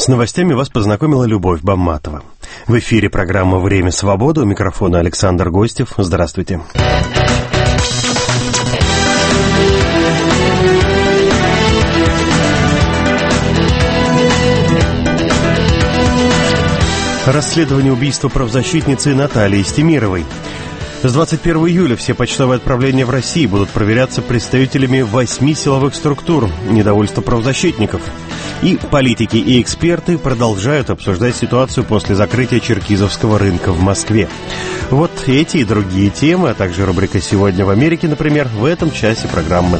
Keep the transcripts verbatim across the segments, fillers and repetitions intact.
С новостями вас познакомила Любовь Бамматова. В эфире программа «Время свободы». У микрофона Александр Гостев. Здравствуйте. Расследование убийства правозащитницы Натальи Стемировой. С двадцать первого июля все почтовые отправления в России будут проверяться представителями восьми силовых структур. Недовольство правозащитников. И политики и эксперты продолжают обсуждать ситуацию после закрытия черкизовского рынка в Москве. Вот эти и другие темы, а также рубрика «Сегодня в Америке», например, в этом часе программы.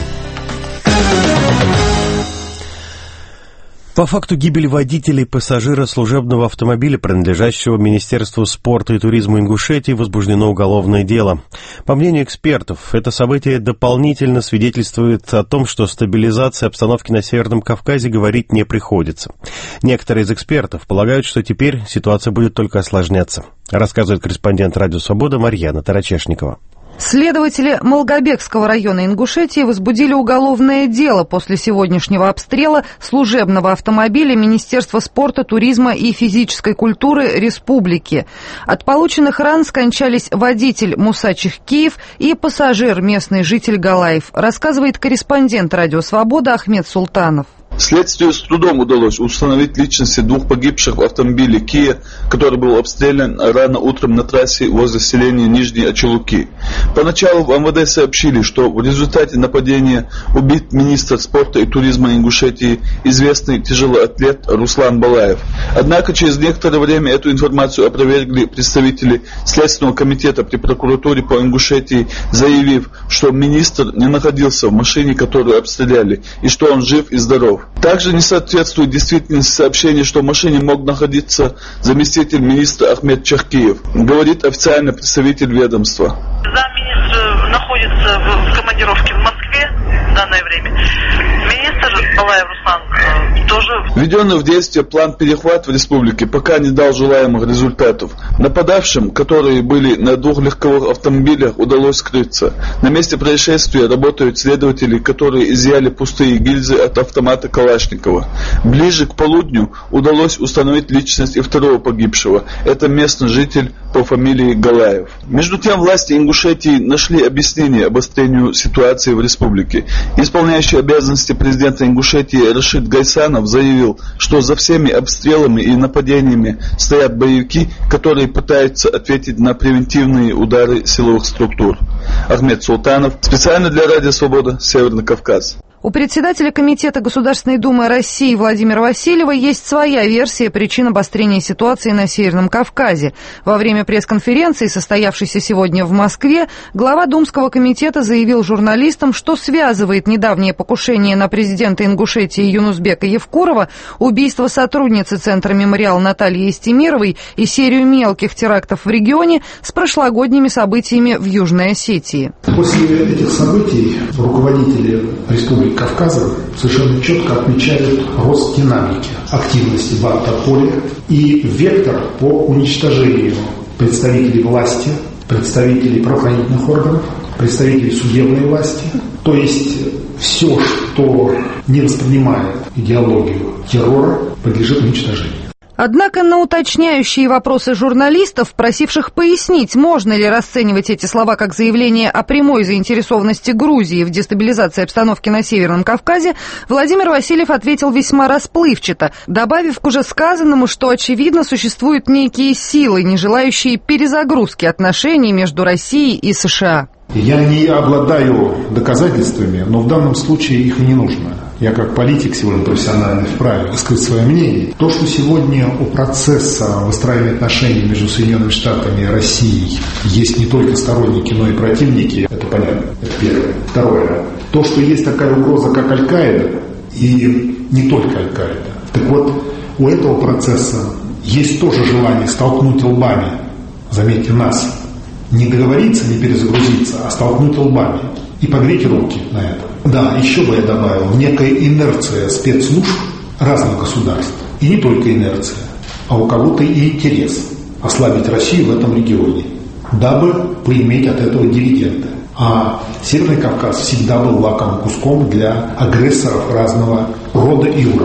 По факту гибели водителя и пассажира служебного автомобиля, принадлежащего Министерству спорта и туризма Ингушетии, возбуждено уголовное дело. По мнению экспертов, это событие дополнительно свидетельствует о том, что стабилизации обстановки на Северном Кавказе говорить не приходится. Некоторые из экспертов полагают, что теперь ситуация будет только осложняться. Рассказывает корреспондент «Радио Свобода» Марьяна Тарачешникова. Следователи Малгобекского района Ингушетии возбудили уголовное дело после сегодняшнего обстрела служебного автомобиля Министерства спорта, туризма и физической культуры Республики. От полученных ран скончались водитель Муса Чехкиев и пассажир, местный житель Галаев, рассказывает корреспондент «Радио Свобода» Ахмед Султанов. Следствию с трудом удалось установить личности двух погибших в автомобиле Kia, который был обстрелян рано утром на трассе возле селения Нижние Очелуки. Поначалу в МВД сообщили, что в результате нападения убит министр спорта и туризма Ингушетии, известный тяжелоатлет Руслан Балаев. Однако через некоторое время эту информацию опровергли представители Следственного комитета при прокуратуре по Ингушетии, заявив, что министр не находился в машине, которую обстреляли, и что он жив и здоров. Также не соответствует действительности сообщение, что в машине мог находиться заместитель министра Ахмед Чехкиев, говорит официальный представитель ведомства. Замминистра находится в командировке в Москве в данное время. Министр Балаев Руслан тоже. Введенный в действие план перехвата в республике пока не дал желаемых результатов. Нападавшим, которые были на двух легковых автомобилях, удалось скрыться. На месте происшествия работают следователи, которые изъяли пустые гильзы от автомата Калашникова. Ближе к полудню удалось установить личность и второго погибшего. Это местный житель по фамилии Галаев. Между тем, власти Ингушетии нашли объяснение обострению ситуации в республике. Исполняющий обязанности президента Ингушетии Рашид Гайсанов заявил, что за всеми обстрелами и нападениями стоят боевики, которые пытаются ответить на превентивные удары силовых структур. Ахмед Султанов, специально для Радио Свобода, Северный Кавказ. У председателя Комитета Государственной Думы России Владимира Васильева есть своя версия причин обострения ситуации на Северном Кавказе. Во время пресс-конференции, состоявшейся сегодня в Москве, глава Думского комитета заявил журналистам, что связывает недавнее покушение на президента Ингушетии Юнусбека Евкурова, убийство сотрудницы Центра «Мемориал» Натальи Стемировой и серию мелких терактов в регионе с прошлогодними событиями в Южной Осетии. После этих событий руководители республики Кавказа совершенно четко отмечают рост динамики активности в автополе и вектор по уничтожению представителей власти, представителей правоохранительных органов, представителей судебной власти. То есть все, что не воспринимает идеологию террора, подлежит уничтожению. Однако на уточняющие вопросы журналистов, просивших пояснить, можно ли расценивать эти слова как заявление о прямой заинтересованности Грузии в дестабилизации обстановки на Северном Кавказе, Владимир Васильев ответил весьма расплывчато, добавив к уже сказанному, что, очевидно, существуют некие силы, не желающие перезагрузки отношений между Россией и США. Я не обладаю доказательствами, но в данном случае их и не нужно. Я как политик сегодня профессиональный вправе высказать свое мнение. То, что сегодня у процесса выстраивания отношений между Соединенными Штатами и Россией есть не только сторонники, но и противники, это понятно. Это первое. Второе. То, что есть такая угроза, как Аль-Каида, и не только Аль-Каида. Так вот, у этого процесса есть тоже желание столкнуть лбами, заметьте нас, не договориться, не перезагрузиться, а столкнуть лбами и погреть руки на это. Да, еще бы я добавил, некая инерция спецслужб разных государств. И не только инерция, а у кого-то и интерес ослабить Россию в этом регионе, дабы поиметь от этого дивиденды. А Северный Кавказ всегда был лакомым куском для агрессоров разного рода и уровня.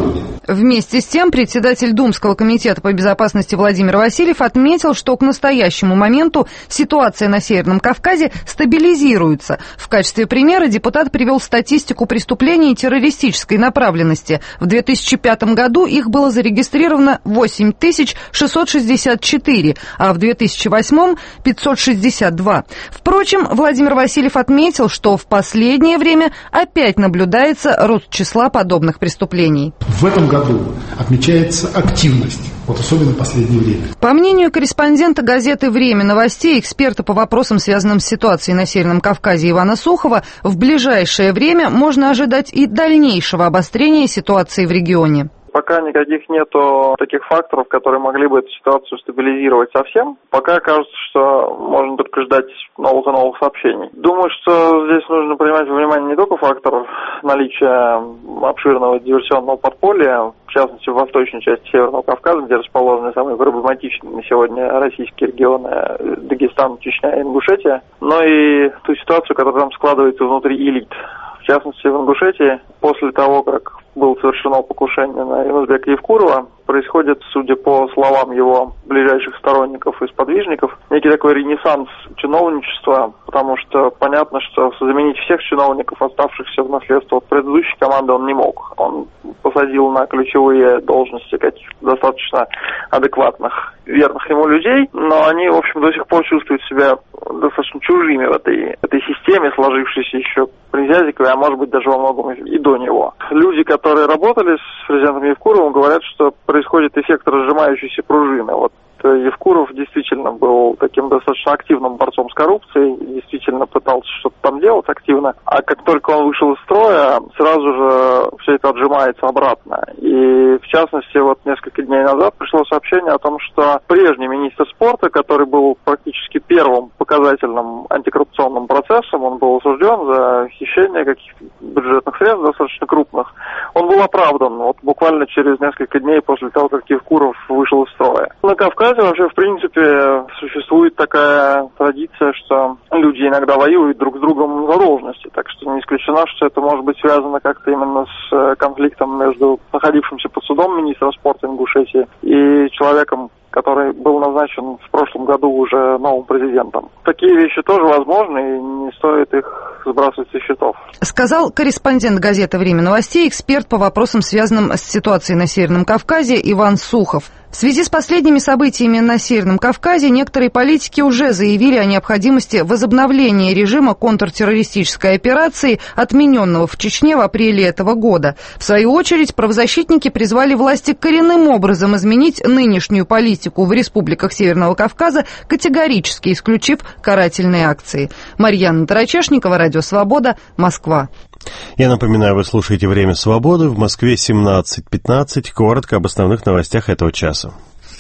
Вместе с тем, председатель Думского комитета по безопасности Владимир Васильев отметил, что к настоящему моменту ситуация на Северном Кавказе стабилизируется. В качестве примера депутат привел статистику преступлений террористической направленности. В две тысячи пятом году их было зарегистрировано восемь тысяч шестьсот шестьдесят четыре, а в две тысячи восьмом – пятьсот шестьдесят два. Впрочем, Владимир Васильев отметил, что в последнее время опять наблюдается рост числа подобных преступлений. В этом году отмечается активность, вот особенно в последнее время. По мнению корреспондента газеты «Время новостей», эксперта по вопросам, связанным с ситуацией на Северном Кавказе Ивана Сухова, в ближайшее время можно ожидать и дальнейшего обострения ситуации в регионе. Пока никаких нету таких факторов, которые могли бы эту ситуацию стабилизировать совсем. Пока кажется, что можно только ждать новых и новых сообщений. Думаю, что здесь нужно принимать во внимание не только фактор наличия обширного диверсионного подполья, в частности, в восточной части Северного Кавказа, где расположены самые проблематичные на сегодня российские регионы Дагестан, Чечня и Ингушетия, но и ту ситуацию, которая там складывается внутри элит. В частности, в Ингушетии, после того, как было совершено покушение на Юнусбека Евкурова, происходит, судя по словам его ближайших сторонников и сподвижников, некий такой ренессанс чиновничества, потому что понятно, что заменить всех чиновников, оставшихся в наследство от предыдущей команды, он не мог. Он посадил на ключевые должности каких-то достаточно адекватных, верных ему людей, но они, в общем, до сих пор чувствуют себя достаточно чужими в этой, этой системе, сложившейся еще при Зязикове, а может быть даже во многом и до него. Люди, которые работали с президентом Евкуровым, говорят, что происходит эффект разжимающейся пружины. Вот Евкуров действительно был таким достаточно активным борцом с коррупцией, действительно пытался что-то там делать активно, а как только он вышел из строя, сразу же все это отжимается обратно. И в частности, вот несколько дней назад пришло сообщение о том, что прежний министр спорта, который был практически первым показательным антикоррупционным процессом, он был осужден за хищение каких-то бюджетных средств достаточно крупных, он был оправдан вот буквально через несколько дней после того, как Евкуров вышел из строя. На Кавказе вообще, в принципе, существует такая традиция, что люди иногда воюют друг с другом за должности, так что не исключено, что это может быть связано как-то именно с конфликтом между находившимся под судом министром спорта Ингушетии и человеком, который был назначен в прошлом году уже новым президентом. Такие вещи тоже возможны, и не стоит их сбрасывать со счетов. Сказал корреспондент газеты «Время новостей», эксперт по вопросам, связанным с ситуацией на Северном Кавказе, Иван Сухов. В связи с последними событиями на Северном Кавказе некоторые политики уже заявили о необходимости возобновления режима контртеррористической операции, отмененного в Чечне в апреле этого года. В свою очередь, правозащитники призвали власти коренным образом изменить нынешнюю политику в республиках Северного Кавказа, категорически исключив карательные акции. Марьяна Тарачешникова, Радио Свобода, Москва. Я напоминаю, вы слушаете «Время свободы». В Москве семнадцать пятнадцать. Коротко об основных новостях этого часа.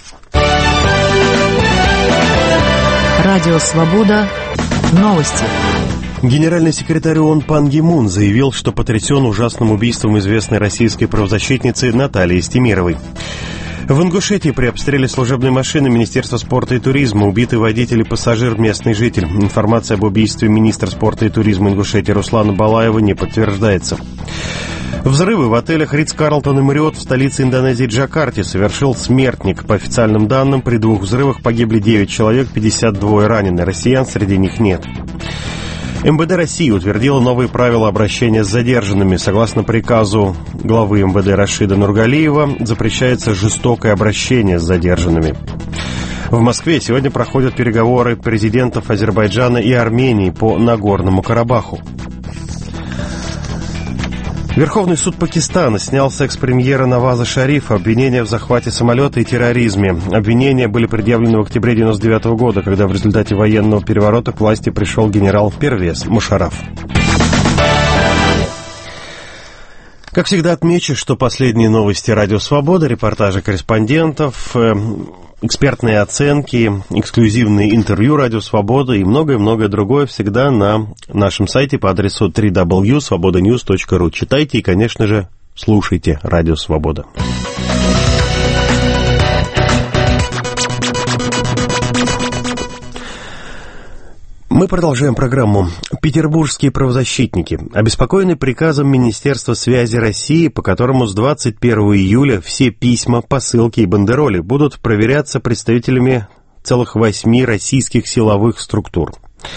Радио Свобода. Новости. Генеральный секретарь ООН Пан Ги Мун заявил, что потрясен ужасным убийством известной российской правозащитницы Натальи Стемировой. В Ингушетии при обстреле служебной машины Министерства спорта и туризма убиты водитель и пассажир, местный житель. Информация об убийстве министра спорта и туризма Ингушетии Руслана Балаева не подтверждается. Взрывы в отелях Ритц-Карлтон и Мариот в столице Индонезии Джакарте совершил смертник. По официальным данным, при двух взрывах погибли девять человек, пятьдесят два ранены. Россиян среди них нет. эм вэ дэ России утвердила новые правила обращения с задержанными. Согласно приказу главы эм вэ дэ Рашида Нургалиева, запрещается жестокое обращение с задержанными. В Москве сегодня проходят переговоры президентов Азербайджана и Армении по Нагорному Карабаху. Верховный суд Пакистана снял с экс-премьера Наваза Шарифа обвинения в захвате самолета и терроризме. Обвинения были предъявлены в октябре девяносто девятого года, когда в результате военного переворота к власти пришел генерал Первез Мушарраф. Как всегда, отмечу, что последние новости «Радио Свобода», репортажи корреспондентов, экспертные оценки, эксклюзивные интервью «Радио Свобода» и многое-многое другое всегда на нашем сайте по адресу дабл ю дабл ю дабл ю точка свобода ньюс точка ру. Читайте и, конечно же, слушайте «Радио Свобода». Мы продолжаем программу. Петербургские правозащитники обеспокоены приказом Министерства связи России, по которому с двадцать первого июля все письма, посылки и бандероли будут проверяться представителями целых восьми российских силовых структур.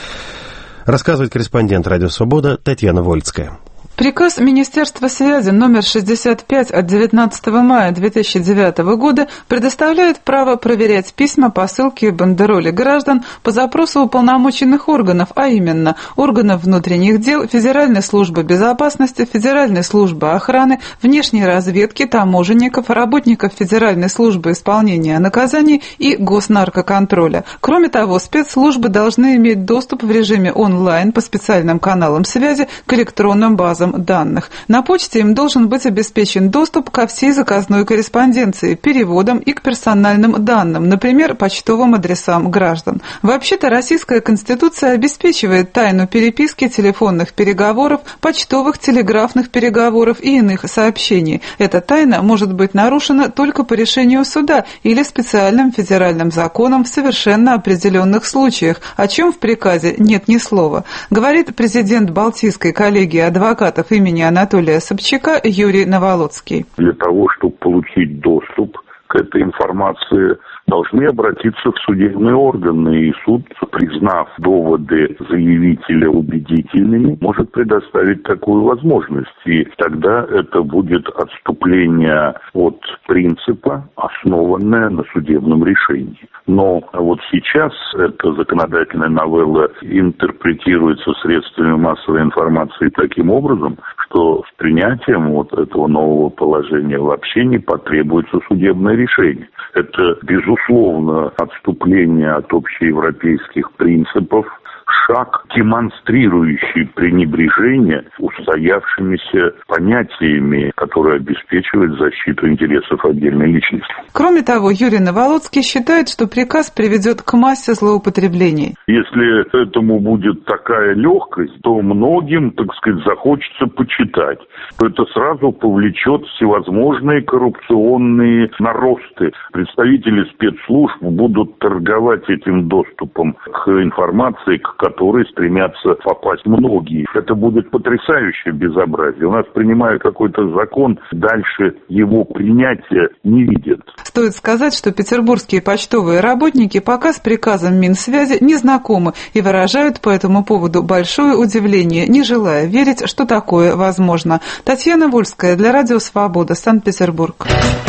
Рассказывает корреспондент «Радио Свобода» Татьяна Вольцкая. Приказ Министерства связи номер шестьдесят пять от девятнадцатого мая две тысячи девятого года предоставляет право проверять письма, посылки и бандероли граждан по запросу уполномоченных органов, а именно органов внутренних дел, Федеральной службы безопасности, Федеральной службы охраны, внешней разведки, таможенников, работников Федеральной службы исполнения наказаний и госнаркоконтроля. Кроме того, спецслужбы должны иметь доступ в режиме онлайн по специальным каналам связи к электронным базам данных. На почте им должен быть обеспечен доступ ко всей заказной корреспонденции, переводам и к персональным данным, например, почтовым адресам граждан. Вообще-то Российская Конституция обеспечивает тайну переписки, телефонных переговоров, почтовых, телеграфных переговоров и иных сообщений. Эта тайна может быть нарушена только по решению суда или специальным федеральным законом в совершенно определенных случаях, о чем в приказе нет ни слова. Говорит президент Балтийской коллегии адвокатов имени Анатолия Собчака Юрий Наволоцкий. Для того, чтобы получить доступ к этой информации, должны обратиться в судебные органы, и суд, признав доводы заявителя убедительными, может предоставить такую возможность. И тогда это будет отступление от принципа, основанное на судебном решении. Но вот сейчас эта законодательная новелла интерпретируется средствами массовой информации таким образом, что с принятием вот этого нового положения вообще не потребуется судебное решение. Это, безусловно, отступление от общеевропейских принципов, шаг, демонстрирующий пренебрежение устоявшимися понятиями, которые обеспечивают защиту интересов отдельной личности. Кроме того, Юрий Наволоцкий считает, что приказ приведет к массе злоупотреблений. Если этому будет такая легкость, то многим, так сказать, захочется почитать. Это сразу повлечет всевозможные коррупционные наросты. Представители спецслужб будут торговать этим доступом к информации, к которые стремятся попасть многие. Это будет потрясающее безобразие. У нас принимают какой-то закон, дальше его принятия не видят. Стоит сказать, что петербургские почтовые работники пока с приказом Минсвязи не знакомы и выражают по этому поводу большое удивление, не желая верить, что такое возможно. Татьяна Вольская для Радио Свобода, Санкт-Петербург.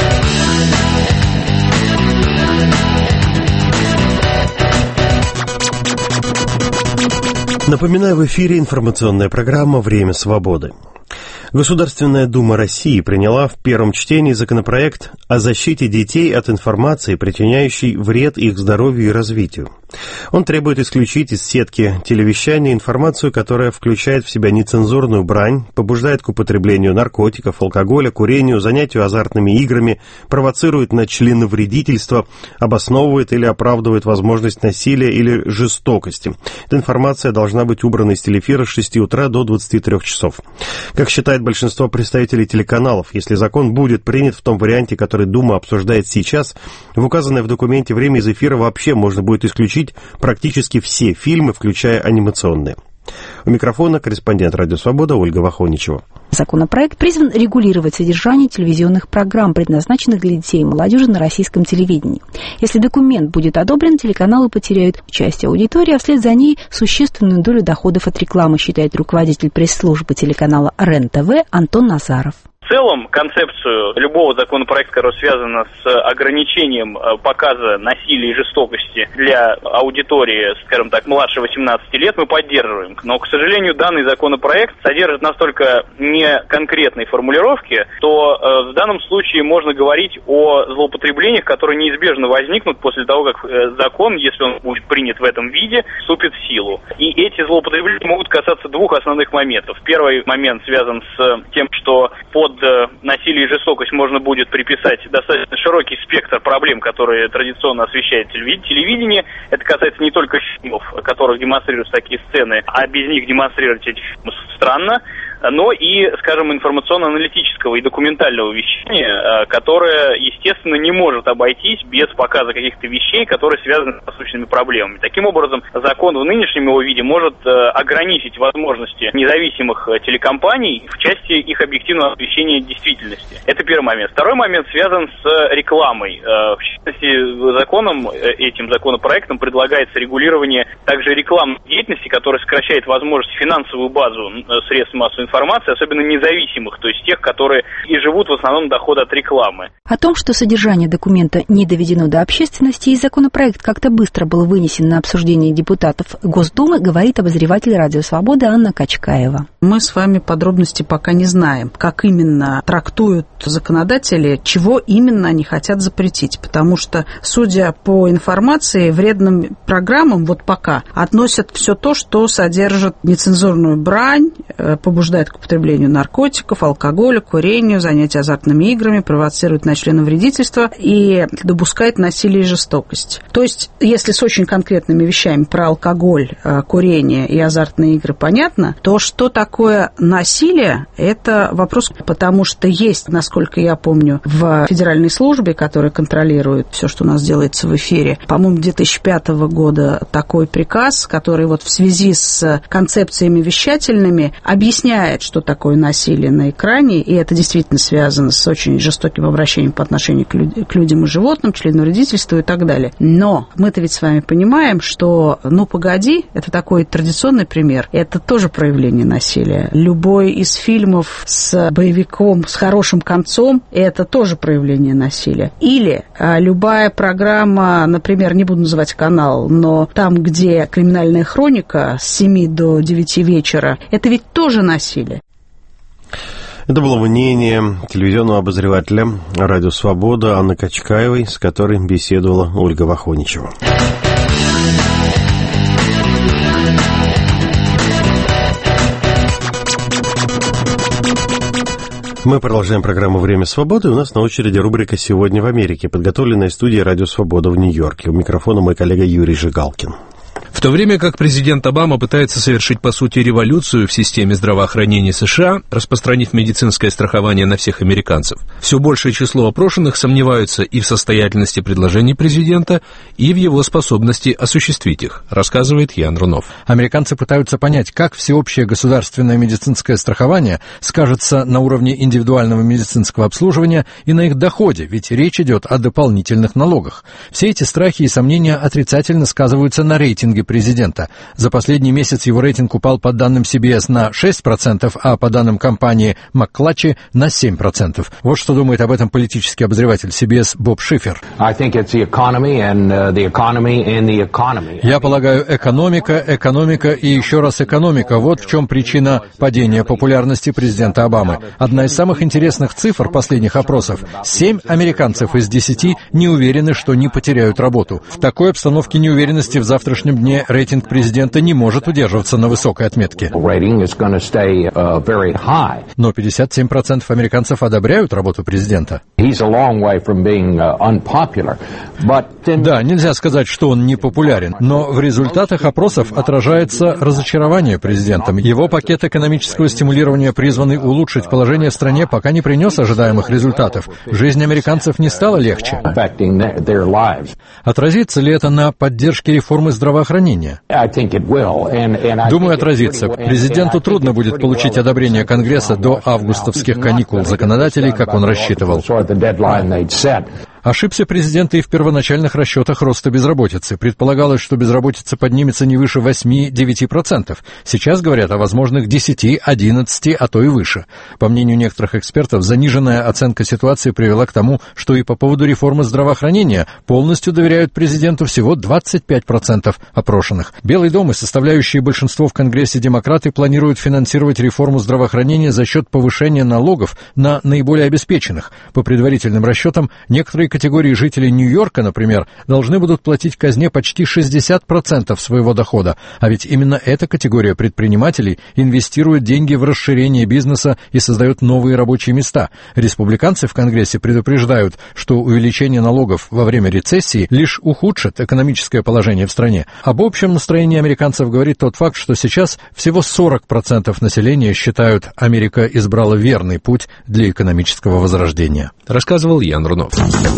Напоминаю, в эфире информационная программа «Время свободы». Государственная Дума России приняла в первом чтении законопроект о защите детей от информации, причиняющей вред их здоровью и развитию. Он требует исключить из сетки телевещания информацию, которая включает в себя нецензурную брань, побуждает к употреблению наркотиков, алкоголя, курению, занятию азартными играми, провоцирует на членовредительство, обосновывает или оправдывает возможность насилия или жестокости. Эта информация должна быть убрана из телеэфира с шести утра до двадцати трёх часов. Как считает большинство представителей телеканалов, если закон будет принят в том варианте, который Дума обсуждает сейчас, в указанное в документе время из эфира вообще можно будет исключить практически все фильмы, включая анимационные. У микрофона корреспондент «Радио Свобода» Ольга Вахоничева. Законопроект призван регулировать содержание телевизионных программ, предназначенных для детей и молодежи на российском телевидении. Если документ будет одобрен, телеканалы потеряют часть аудитории, а вслед за ней существенную долю доходов от рекламы, считает руководитель пресс-службы телеканала РЕН-ТВ Антон Назаров. В целом, концепцию любого законопроекта, который связан с ограничением показа насилия и жестокости для аудитории, скажем так, младше восемнадцати лет, мы поддерживаем. Но, к сожалению, данный законопроект содержит настолько неконкретные формулировки, что э, в данном случае можно говорить о злоупотреблениях, которые неизбежно возникнут после того, как э, закон, если он будет принят в этом виде, вступит в силу. И эти злоупотребления могут касаться двух основных моментов. Первый момент связан с тем, что под насилие и жестокость можно будет приписать достаточно широкий спектр проблем, которые традиционно освещает телевидение. Это касается не только фильмов, в которых демонстрируются такие сцены, а без них демонстрировать эти фильмы странно, но и, скажем, информационно-аналитического и документального вещания, которое, естественно, естественно, не может обойтись без показа каких-то вещей, которые связаны с насущными проблемами. Таким образом, закон в нынешнем его виде может э, ограничить возможности независимых э, телекомпаний в части их объективного освещения действительности. Это первый момент. Второй момент связан с рекламой. Э, в частности, законом, э, этим законопроектом предлагается регулирование также рекламной деятельности, которая сокращает возможность финансовую базу э, средств массовой информации, особенно независимых, то есть тех, которые и живут в основном дохода от рекламы. О том, что содержание документа не доведено до общественности и законопроект как-то быстро был вынесен на обсуждение депутатов Госдумы, говорит обозреватель «Радио Свобода» Анна Качкаева. Мы с вами подробности пока не знаем, как именно трактуют законодатели, чего именно они хотят запретить, потому что, судя по информации, вредным программам вот пока относят все то, что содержит нецензурную брань, побуждает к употреблению наркотиков, алкоголя, курению, занятия азартными играми, провоцирует на членовредительство и допускает насилие и жестокость. То есть, если с очень конкретными вещами про алкоголь, курение и азартные игры понятно, то что такое насилие, это вопрос, потому что есть, насколько я помню, в федеральной службе, которая контролирует все, что у нас делается в эфире, по-моему, две тысячи пятого года такой приказ, который вот в связи с концепциями вещательными объясняет, что такое насилие на экране, и это действительно связано с очень жестоким обращением по отношению к, люд- к людям и животным, членовредительству и так далее. Но мы-то ведь с вами понимаем, что «ну, погоди», это такой традиционный пример, это тоже проявление насилия. Любой из фильмов с боевиком, с хорошим концом, это тоже проявление насилия. Или а, любая программа, например, не буду называть канал, но там, где криминальная хроника с семи до девяти вечера, это ведь тоже насилие. Это было мнение телевизионного обозревателя «Радио Свобода» Анны Качкаевой, с которой беседовала Ольга Вахоничева. Мы продолжаем программу «Время свободы». У нас на очереди рубрика «Сегодня в Америке», подготовленная студией «Радио Свобода» в Нью-Йорке. У микрофона мой коллега Юрий Жигалкин. В то время как президент Обама пытается совершить, по сути, революцию в системе здравоохранения США, распространив медицинское страхование на всех американцев, все большее число опрошенных сомневаются и в состоятельности предложений президента, и в его способности осуществить их, рассказывает Ян Рунов. Американцы пытаются понять, как всеобщее государственное медицинское страхование скажется на уровне индивидуального медицинского обслуживания и на их доходе, ведь речь идет о дополнительных налогах. Все эти страхи и сомнения отрицательно сказываются на рейтинге президента. За последний месяц его рейтинг упал по данным си би эс на шесть процентов, а по данным компании Макклачи на семь процентов. Вот что думает об этом политический обозреватель си би эс Боб Шифер. Я полагаю, экономика, экономика и еще раз экономика. Вот в чем причина падения популярности президента Обамы. Одна из самых интересных цифр последних опросов. Семь американцев из десяти не уверены, что не потеряют работу. В такой обстановке неуверенности в завтрашнем дне рейтинг президента не может удерживаться на высокой отметке. Но пятьдесят семь процентов американцев одобряют работу президента. Да, нельзя сказать, что он не популярен, но в результатах опросов отражается разочарование президентом. Его пакет экономического стимулирования, призванный улучшить положение в стране, пока не принес ожидаемых результатов. Жизнь американцев не стала легче. Отразится ли это на поддержке реформы здравоохранения? Думаю, отразится. Президенту трудно будет получить одобрение Конгресса до августовских каникул законодателей, как он рассчитывал. Ошибся президент и в первоначальных расчетах роста безработицы. Предполагалось, что безработица поднимется не выше восемь-девять процентов. Сейчас говорят о возможных десять-одиннадцать, а то и выше. По мнению некоторых экспертов, заниженная оценка ситуации привела к тому, что и по поводу реформы здравоохранения полностью доверяют президенту всего двадцать пять процентов опрошенных. Белый дом и составляющие большинство в Конгрессе демократы планируют финансировать реформу здравоохранения за счет повышения налогов на наиболее обеспеченных. По предварительным расчетам, некоторые категории жителей Нью-Йорка, например, должны будут платить казне почти шестьдесят процентов своего дохода, а ведь именно эта категория предпринимателей инвестирует деньги в расширение бизнеса и создает новые рабочие места. Республиканцы в Конгрессе предупреждают, что увеличение налогов во время рецессии лишь ухудшит экономическое положение в стране. Об общем настроении американцев говорит тот факт, что сейчас всего сорок процентов населения считают, Америка избрала верный путь для экономического возрождения. Рассказывал Ян Рунов.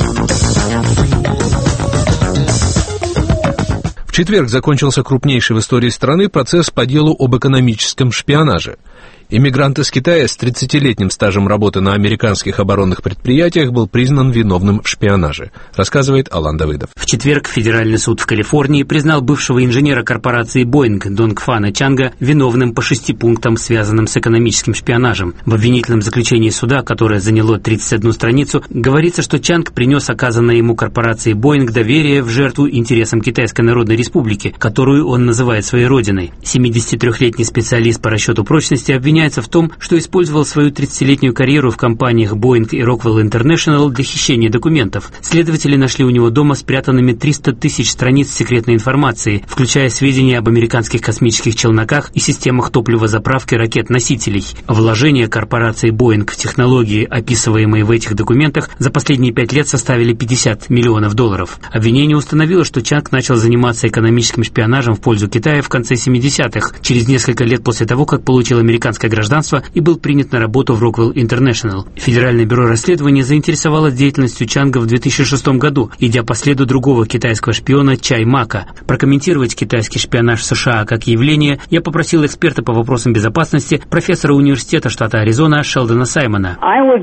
В четверг закончился крупнейший в истории страны процесс по делу об экономическом шпионаже. Иммигрант из Китая с тридцатилетним стажем работы на американских оборонных предприятиях был признан виновным в шпионаже, рассказывает Алан Давыдов. В четверг Федеральный суд в Калифорнии признал бывшего инженера корпорации Боинг Донгфана Чанга виновным по шести пунктам, связанным с экономическим шпионажем. В обвинительном заключении суда, которое заняло тридцать одну страницу, говорится, что Чанг принес оказанное ему корпорации Боинг доверие в жертву интересам Китайской Народной Республики, которую он называет своей родиной. семидесятитрёхлетний специалист по расчету прочности обвиняется в том, что использовал свою тридцатилетнюю карьеру в компаниях Boeing и Rockwell International для хищения документов. Следователи нашли у него дома спрятанными триста тысяч страниц секретной информации, включая сведения об американских космических челноках и системах топливозаправки ракет-носителей. Вложения корпорации Boeing в технологии, описываемые в этих документах, за последние пять лет составили пятьдесят миллионов долларов. Обвинение установило, что Чанг начал заниматься экономическим шпионажем в пользу Китая в конце семидесятых, через несколько лет после того, как получил американское гражданство и был принят на работу в Rockwell International. Федеральное бюро расследования заинтересовалось деятельностью Чанга в две тысячи шестом году, идя по следу другого китайского шпиона Чай Мака. Прокомментировать китайский шпионаж в США как явление я попросил эксперта по вопросам безопасности, профессора университета штата Аризона Шелдона Саймона.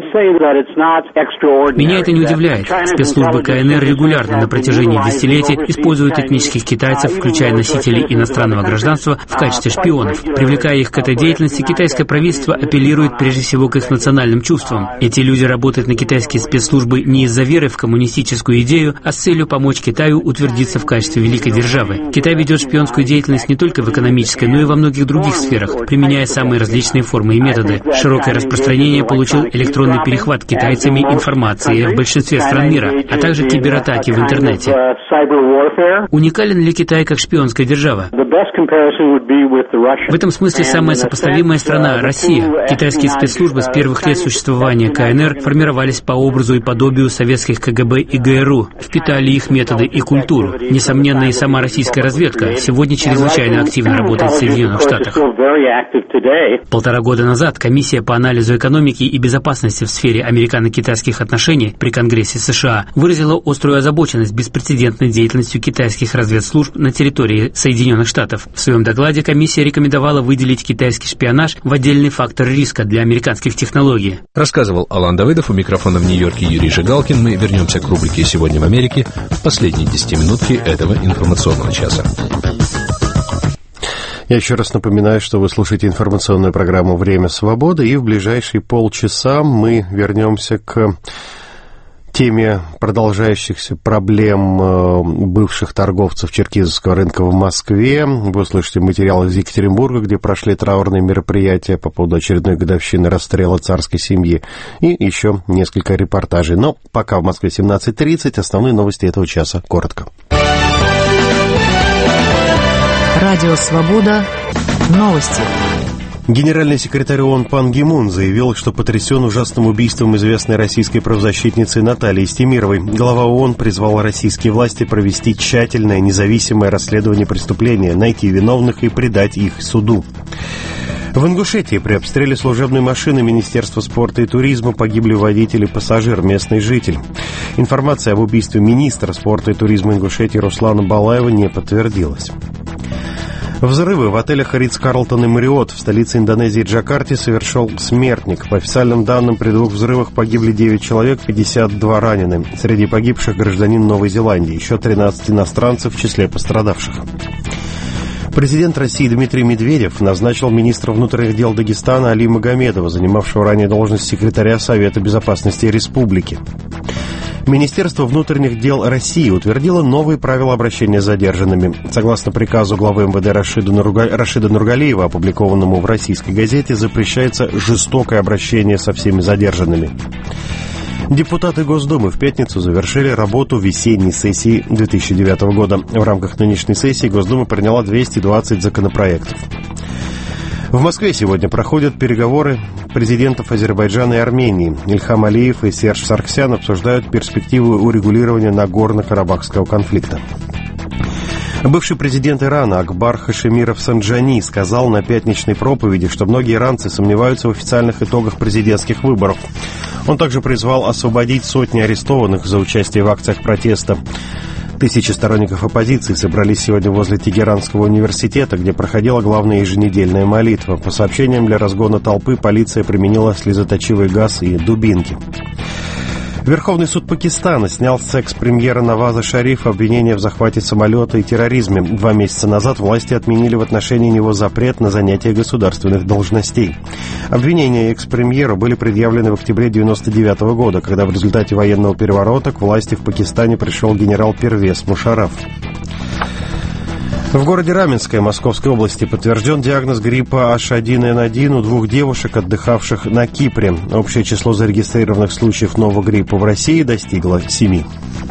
Меня это не удивляет. Спецслужбы КНР регулярно на протяжении десятилетий используют этнических китайцев, включая носителей иностранного гражданства, в качестве шпионов. Привлекая их к этой деятельности, китайское правительство апеллирует прежде всего к их национальным чувствам. Эти люди работают на китайские спецслужбы не из-за веры в коммунистическую идею, а с целью помочь Китаю утвердиться в качестве великой державы. Китай ведет шпионскую деятельность не только в экономической, но и во многих других сферах, применяя самые различные формы и методы. Широкое распространение получил электронный перехват китайцами информации в большинстве стран мира, а также кибератаки в интернете. Уникален ли Китай как шпионская держава? В этом смысле самая сопоставимая страна – Россия. Китайские спецслужбы с первых лет существования КНР формировались по образу и подобию советских КГБ и ГРУ, впитали их методы и культуру. Несомненно, и сама российская разведка сегодня чрезвычайно активно работает в Соединенных Штатах. Полтора года назад Комиссия по анализу экономики и безопасности в сфере американо-китайских отношений при Конгрессе США выразила острую озабоченность беспрецедентной деятельностью китайских разведслужб на территории Соединенных Штатов. В своем докладе комиссия рекомендовала выделить китайский шпионаж в отдельный фактор риска для американских технологий. Рассказывал Алан Давыдов, у микрофона в Нью-Йорке Юрий Жигалкин. Мы вернемся к рубрике «Сегодня в Америке» в последние десятиминутки этого информационного часа. Я еще раз напоминаю, что вы слушаете информационную программу «Время свободы», и в ближайшие полчаса мы вернемся к теме продолжающихся проблем бывших торговцев черкизовского рынка в Москве. Вы услышите материал из Екатеринбурга, где прошли траурные мероприятия по поводу очередной годовщины расстрела царской семьи, и еще несколько репортажей. Но пока в Москве семнадцать тридцать, основные новости этого часа коротко. Радио «Свобода». Новости. Генеральный секретарь ООН Пан Ги Мун заявил, что потрясен ужасным убийством известной российской правозащитницы Натальи Стемировой. Глава ООН призвал российские власти провести тщательное, независимое расследование преступления, найти виновных и предать их суду. В Ингушетии при обстреле служебной машины Министерства спорта и туризма погибли водитель и пассажир, местный житель. Информация об убийстве министра спорта и туризма Ингушетии Руслана Балаева не подтвердилась. Взрывы в отелях Ритц-Карлтон и Мариот в столице Индонезии Джакарте совершил смертник. По официальным данным, при двух взрывах погибли девять человек, пятьдесят два ранены. Среди погибших гражданин Новой Зеландии, еще тринадцать иностранцев в числе пострадавших. Президент России Дмитрий Медведев назначил министра внутренних дел Дагестана Али Магомедова, занимавшего ранее должность секретаря Совета безопасности Республики. Министерство внутренних дел России утвердило новые правила обращения с задержанными. Согласно приказу главы МВД Рашида, Нурга... Рашида Нургалиева, опубликованному в российской газете, запрещается жестокое обращение со всеми задержанными. Депутаты Госдумы в пятницу завершили работу весенней сессии две тысячи девятого года. В рамках нынешней сессии Госдума приняла двести двадцать законопроектов. В Москве сегодня проходят переговоры президентов Азербайджана и Армении. Ильхам Алиев и Серж Саргсян обсуждают перспективы урегулирования Нагорно-Карабахского конфликта. Бывший президент Ирана Акбар Хашемиров Санджани сказал на пятничной проповеди, что многие иранцы сомневаются в официальных итогах президентских выборов. Он также призвал освободить сотни арестованных за участие в акциях протеста. Тысячи сторонников оппозиции собрались сегодня возле Тегеранского университета, где проходила главная еженедельная молитва. По сообщениям, для разгона толпы полиция применила слезоточивый газ и дубинки. Верховный суд Пакистана снял с экс-премьера Наваза Шарифа обвинения в захвате самолета и терроризме. Два месяца назад власти отменили в отношении него запрет на занятие государственных должностей. Обвинения экс-премьеру были предъявлены в октябре девяносто девятого года, когда в результате военного переворота к власти в Пакистане пришел генерал Первез Мушарраф. В городе Раменское Московской области подтвержден диагноз гриппа эйч один эн один у двух девушек, отдыхавших на Кипре. Общее число зарегистрированных случаев нового гриппа в России достигло семи.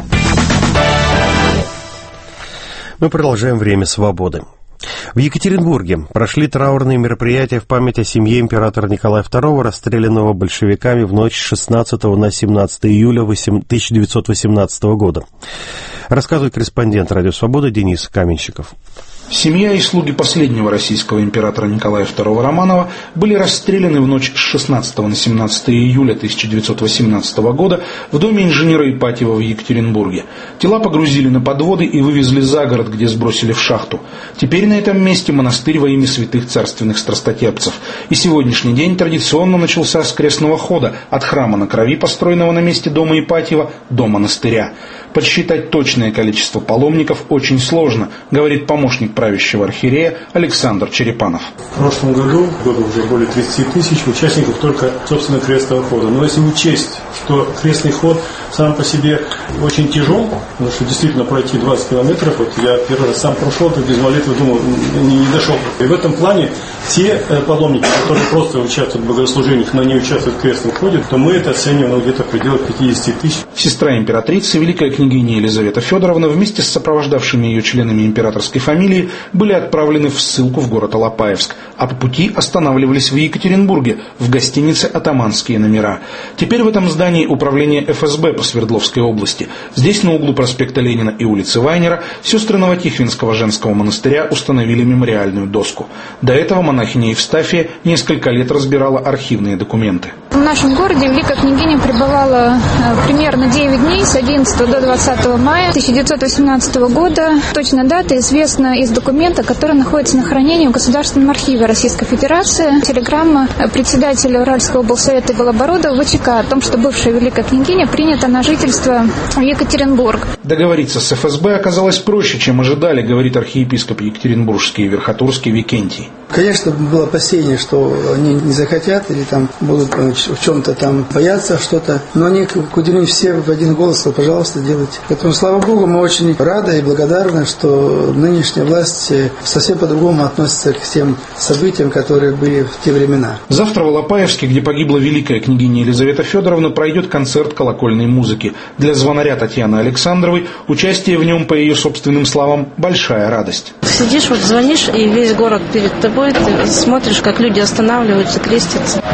Мы продолжаем время свободы. В Екатеринбурге прошли траурные мероприятия в память о семье императора Николая второго, расстрелянного большевиками в ночь с шестнадцатого на семнадцатое июля тысяча девятьсот восемнадцатого года. Рассказывает корреспондент «Радио Свобода» Денис Каменщиков. Семья и слуги последнего российского императора Николая второго Романова были расстреляны в ночь с шестнадцатого на семнадцатое июля тысяча девятьсот восемнадцатого года в доме инженера Ипатьева в Екатеринбурге. Тела погрузили на подводы и вывезли за город, где сбросили в шахту. Теперь на этом месте монастырь во имя святых царственных страстотерпцев. И сегодняшний день традиционно начался с крестного хода от храма на Крови, построенного на месте дома Ипатьева, до монастыря. Подсчитать точное количество паломников очень сложно, говорит помощник правящего архиерея Александр Черепанов. В прошлом году было уже более тридцати тысяч участников только, собственно, крестного хода. Но если учесть, что крестный ход сам по себе очень тяжел, потому что действительно пройти двадцать километров, вот я первый раз сам прошел, так без молитвы думал, не, не дошел. И в этом плане те паломники, которые просто участвуют в богослужениях, но не участвуют в крестном ходе, то мы это оцениваем ну, где-то в пределах пятидесяти тысяч. Сестра императрицы, великая княгиня Елизавета Федоровна, вместе с сопровождавшими ее членами императорской фамилии были отправлены в ссылку в город Алапаевск, а по пути останавливались в Екатеринбурге, в гостинице «Атаманские номера». Теперь в этом здании управление эф эс бэ по Свердловской области. Здесь, на углу проспекта Ленина и улицы Вайнера, сестры Новотихвинского женского монастыря установили мемориальную доску. До этого монахиня Евстафия несколько лет разбирала архивные документы. В нашем городе великая княгиня пребывала примерно девять дней, с одиннадцатого до двадцатого мая тысяча девятьсот восемнадцатого года. Точная дата известна из документа, который находится на хранении в Государственном архиве Российской Федерации. Телеграмма председателя Уральского облсовета Голобородова в ВЧК о том, что бывшая великая княгиня принята на жительство в Екатеринбург. Договориться с эф эс бэ оказалось проще, чем ожидали, говорит архиепископ Екатеринбургский и Верхотурский Викентий. Конечно, было опасение, что они не захотят или там будут в чем-то там бояться что-то, но они, к удивлению, все в один голос сказали, пожалуйста, делайте. Поэтому, слава Богу, мы очень рады и благодарны, что нынешняя власть совсем по-другому относится к тем событиям, которые были в те времена. Завтра в Алапаевске, где погибла великая княгиня Елизавета Федоровна, пройдет концерт колокольной музыки. Для звонаря Татьяны Александровой участие в нем, по ее собственным словам, большая радость. Сидишь, вот звонишь, и весь город перед тобой, ты смотришь, как люди останавливаются, крестятся.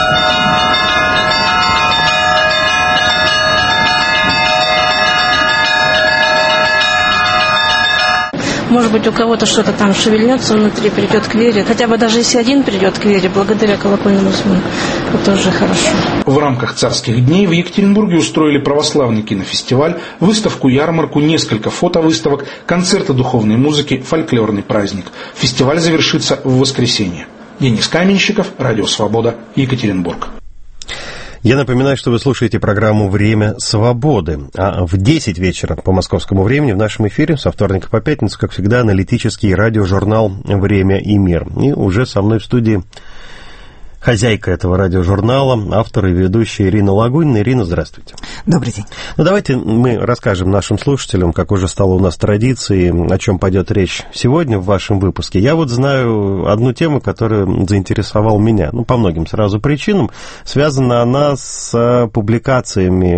Может быть, у кого-то что-то там шевельнется внутри, придет к вере. Хотя бы даже если один придет к вере, благодаря колокольному звону, это уже хорошо. В рамках царских дней в Екатеринбурге устроили православный кинофестиваль, выставку-ярмарку, несколько фотовыставок, концерты духовной музыки, фольклорный праздник. Фестиваль завершится в воскресенье. Денис Каменщиков, Радио Свобода, Екатеринбург. Я напоминаю, что вы слушаете программу «Время свободы». А в десять вечера по московскому времени в нашем эфире со вторника по пятницу, как всегда, аналитический радиожурнал «Время и мир». И уже со мной в студии хозяйка этого радиожурнала, автор и ведущая Ирина Лагунина. Ирина, здравствуйте. Добрый день. Ну, давайте мы расскажем нашим слушателям, как уже стало у нас традицией, о чем пойдет речь сегодня в вашем выпуске. Я вот знаю одну тему, которая заинтересовала меня, ну, по многим сразу причинам. Связана она с публикациями.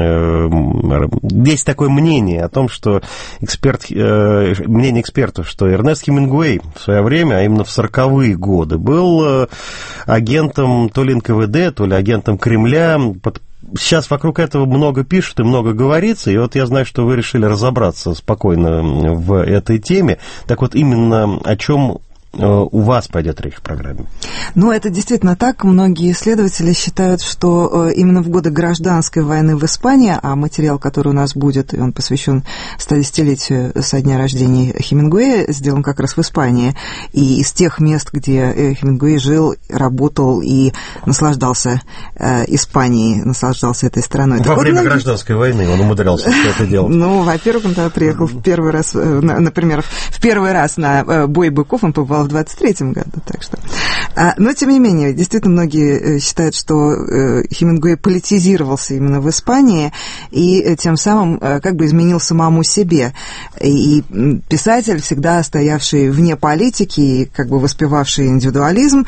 Есть такое мнение о том, что эксперт, мнение экспертов, что Эрнест Хемингуэй в свое время, а именно в сороковые годы, был агентом то ли эн ка вэ дэ, то ли агентом Кремля. Сейчас вокруг этого много пишут и много говорится, и вот я знаю, что вы решили разобраться спокойно в этой теме. Так вот, именно о чем у вас пойдет речь в программе? Ну, это действительно так. Многие исследователи считают, что именно в годы гражданской войны в Испании, а материал, который у нас будет, и он посвящен столетию со дня рождения Хемингуэя, сделан как раз в Испании, и из тех мест, где Хемингуэй жил, работал и наслаждался Испанией, наслаждался этой страной. Во так время вот, гражданской войны он умудрялся все это делать. Ну, во-первых, он тогда приехал в первый раз, например, в первый раз на бой быков, он побывал в двадцать третьем году, так что... Но, тем не менее, действительно, многие считают, что Хемингуэй политизировался именно в Испании и тем самым как бы изменил самому себе. И писатель, всегда стоявший вне политики и как бы воспевавший индивидуализм,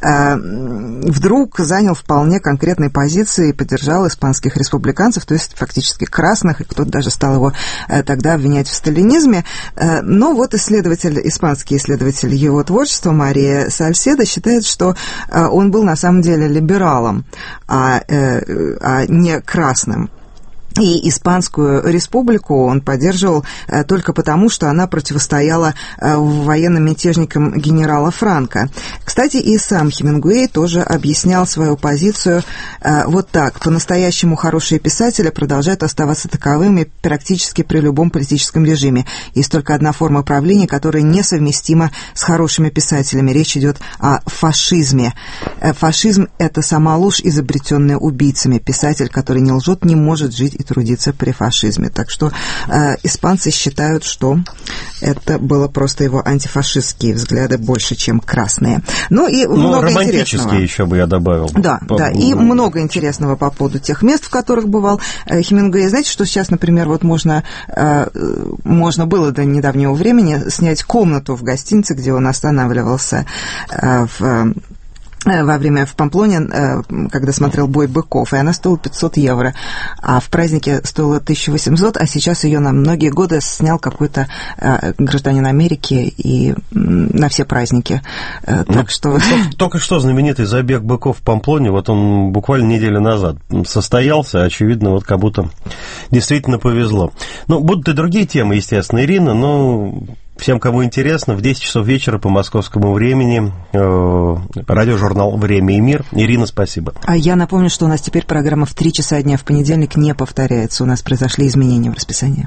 вдруг занял вполне конкретные позиции и поддержал испанских республиканцев, то есть фактически красных, и кто-то даже стал его тогда обвинять в сталинизме. Но вот исследователь, испанский исследователь его творчества Мария Сальседо считает, что он был на самом деле либералом, а, а не красным. И Испанскую республику он поддерживал только потому, что она противостояла военным мятежникам генерала Франко. Кстати, и сам Хемингуэй тоже объяснял свою позицию вот так. По-настоящему хорошие писатели продолжают оставаться таковыми практически при любом политическом режиме. Есть только одна форма правления, которая несовместима с хорошими писателями. Речь идет о фашизме. Фашизм – это сама ложь, изобретенная убийцами. Писатель, который не лжет, не может жить и трудиться при фашизме. Так что э, испанцы считают, что это было просто его антифашистские взгляды больше, чем красные. Ну и ну, много романтические интересного. еще бы я добавил. Да, по... да, и много интересного по поводу тех мест, в которых бывал э, Хемингуэй. Знаете, что сейчас, например, вот можно, э, можно было до недавнего времени снять комнату в гостинице, где он останавливался э, в... во время в Памплоне, когда смотрел бой быков, и она стоила пятьсот евро, а в празднике стоила тысяча восемьсот, а сейчас ее на многие годы снял какой-то гражданин Америки и на все праздники. Так ну, что... Только что знаменитый забег быков в Памплоне, вот он буквально неделю назад состоялся, очевидно, вот как будто действительно повезло. Ну, будут и другие темы, естественно, Ирина, но... Всем, кому интересно, в десять часов вечера по московскому времени э, радиожурнал «Время и мир». Ирина, спасибо. А я напомню, что у нас теперь программа в три часа дня в понедельник не повторяется. У нас произошли изменения в расписании.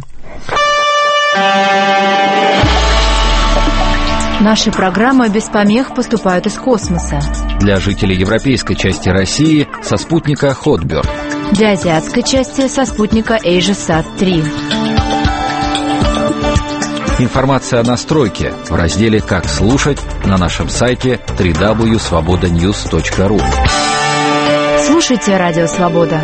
Наши программы без помех поступают из космоса. Для жителей европейской части России со спутника Хотберд. Для азиатской части со спутника AsiaSat три. Информация о настройке в разделе «Как слушать» на нашем сайте дабл ю дабл ю дабл ю точка свобода ньюс точка ру. Слушайте Радио Свобода.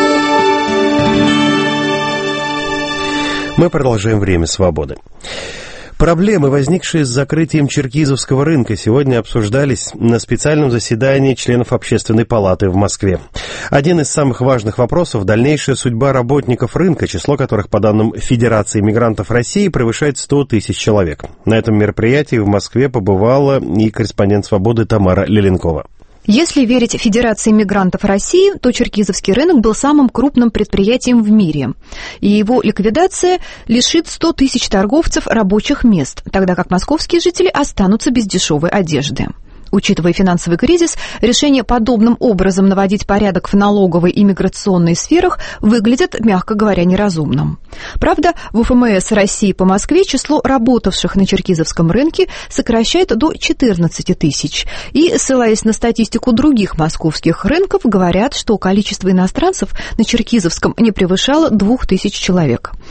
Мы продолжаем «Время свободы». Проблемы, возникшие с закрытием Черкизовского рынка, сегодня обсуждались на специальном заседании членов Общественной палаты в Москве. Один из самых важных вопросов – дальнейшая судьба работников рынка, число которых, по данным Федерации мигрантов России, превышает сто тысяч человек. На этом мероприятии в Москве побывала и корреспондент «Свободы» Тамара Леленкова. Если верить Федерации мигрантов России, то Черкизовский рынок был самым крупным предприятием в мире. И его ликвидация лишит сто тысяч торговцев рабочих мест, тогда как московские жители останутся без дешевой одежды. Учитывая финансовый кризис, решение подобным образом наводить порядок в налоговой и миграционной сферах выглядит, мягко говоря, неразумным. Правда, в эф эм эс России по Москве число работавших на черкизовском рынке сокращает до четырнадцати тысяч. И, ссылаясь на статистику других московских рынков, говорят, что количество иностранцев на черкизовском не превышало двух тысяч человек.